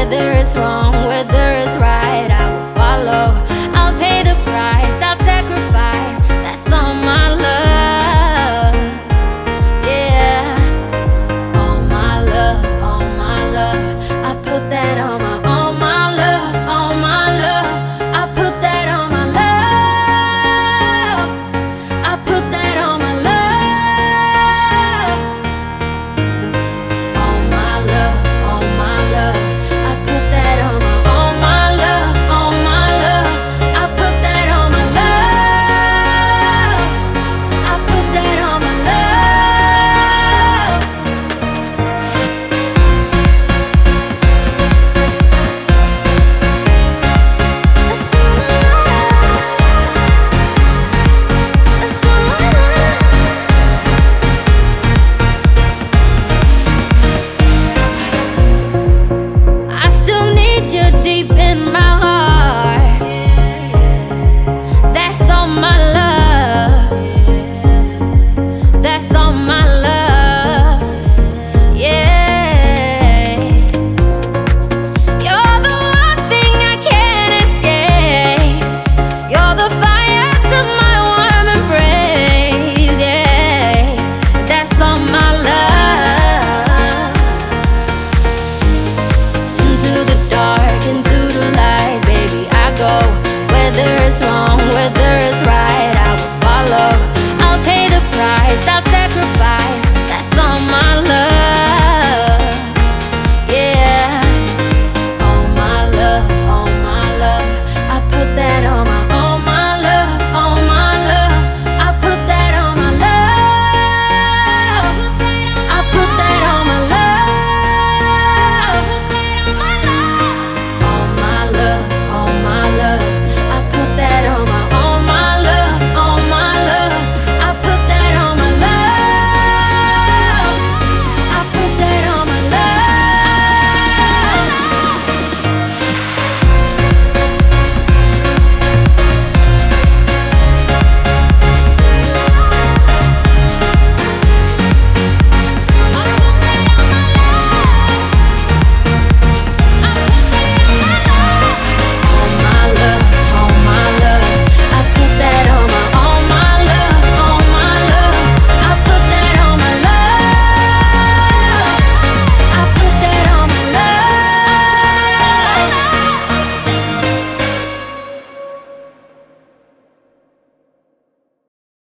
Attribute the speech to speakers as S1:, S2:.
S1: Whether it's wrong, whether it's right, I will follow. I'll pay the price, I'll sacrifice. That's all my love. Yeah. All my love, all my love. I put that on my all my love, all my love. I put that on my love. I put that on my love. All my love, all my love. I put that on my all my love, all my love. I put that on my love. I put that on my love. I still need you deep in my heart. That's all my love. That's all my love. Yeah. You're the one thing I can't escape. You're the fire to my warm embrace. Yeah. That's all my love. Into the dark, into the light, baby, I go. Whether it's wrong, whether it's right, I will follow. I'll pay the price, I'll